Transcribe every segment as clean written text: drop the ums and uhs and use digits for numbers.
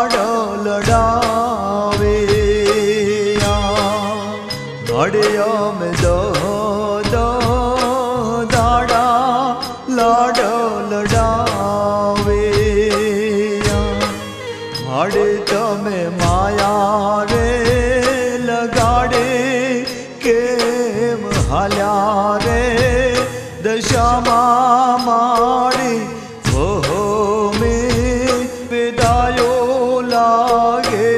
લાડો લડાવે મળ્યો મેં દો દાડા લાડો લડાવે મળે તમે માયા રે લગાડે કેમ હાલ્યા રે દશામાં મારી ઓહો મેં વિદાયો લાગે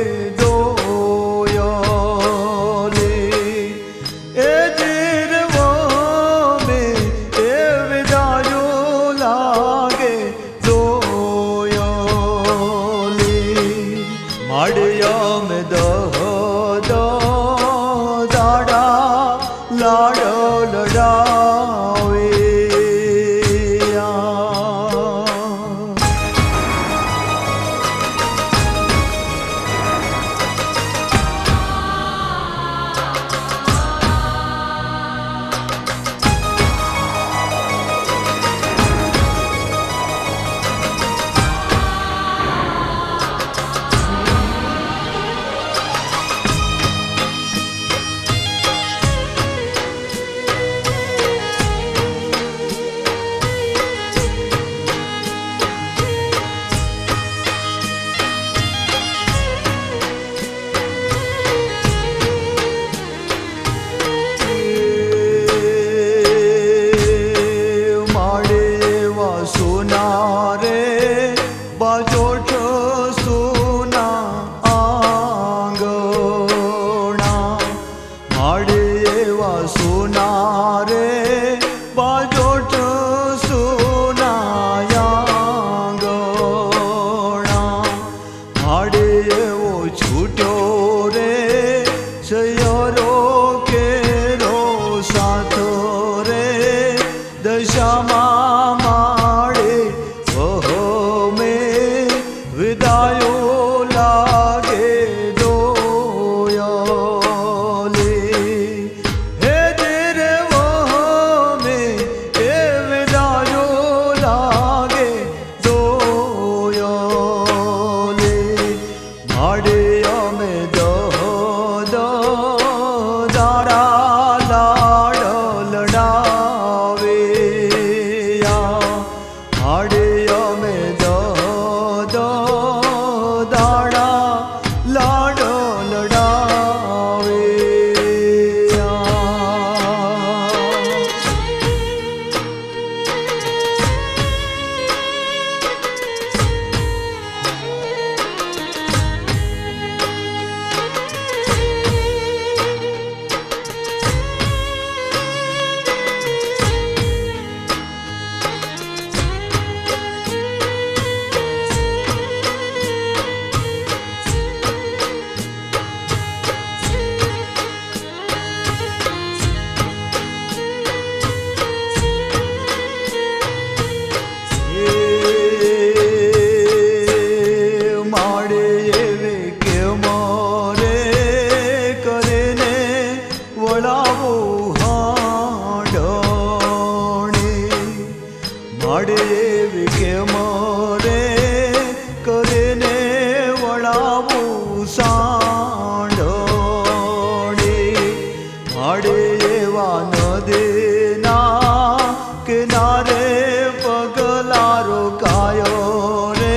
દોયો લે એ જીરવો મેં એ વિદાયો લાગે દોયો લે મળ્યો મેં દો દાડા લાડો લડાવે દશામાં માળે ઓહો મેં વિદાયો લાગે દોયો લે હે જીરવો મેં એ વિદાયો લાગે દોયો લે મળ્યો મેં દો દાડા લાડો લડાવે મળ્યો મેં દો દાડા લાડો લડાવે એવી કેમ રે કરીને વળાવું સાંડોણી મળે એવા નદીના કિનારે પગલા રોકાયો રે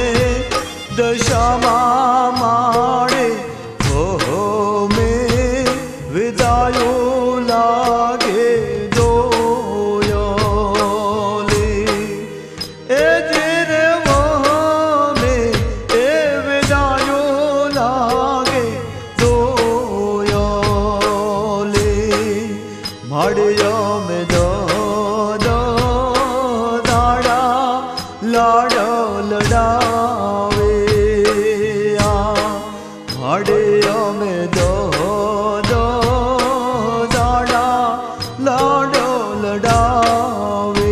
દશામાં માળે ઓહો મેં વિદાયો લાગે મળ્યો મેં દો દાડા લાડો લડાવે મળ્યો મેં દો દાડા લાડો લડાવે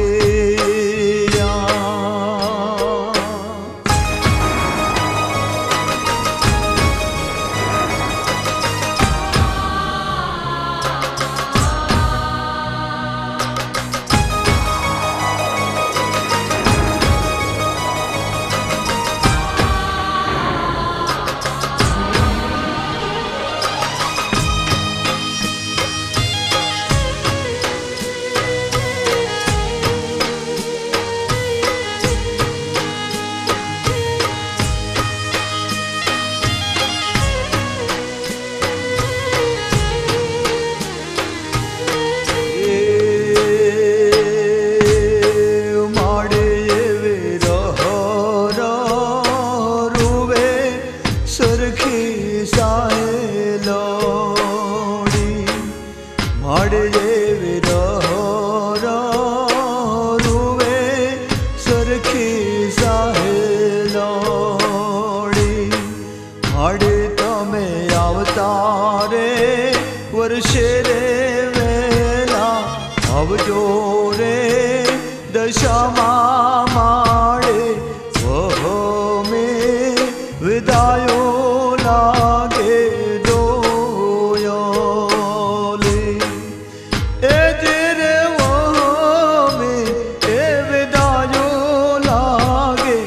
माड़े तमे अवतारे वर्षे रे वेला आवजो रे दशामा माड़े वह में विदायो लागे दोयोले ए जेरे वह में ए विदायो लागे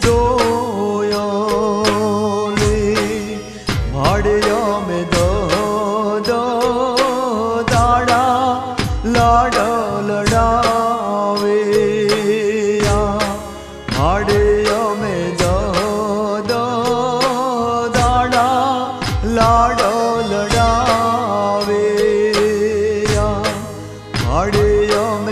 दोयोले माड़िया में दो दाड़ा लाड़ा लड़ावे माड़िया में दो दाड़ा लाड़ो लड़ावे माड़िया में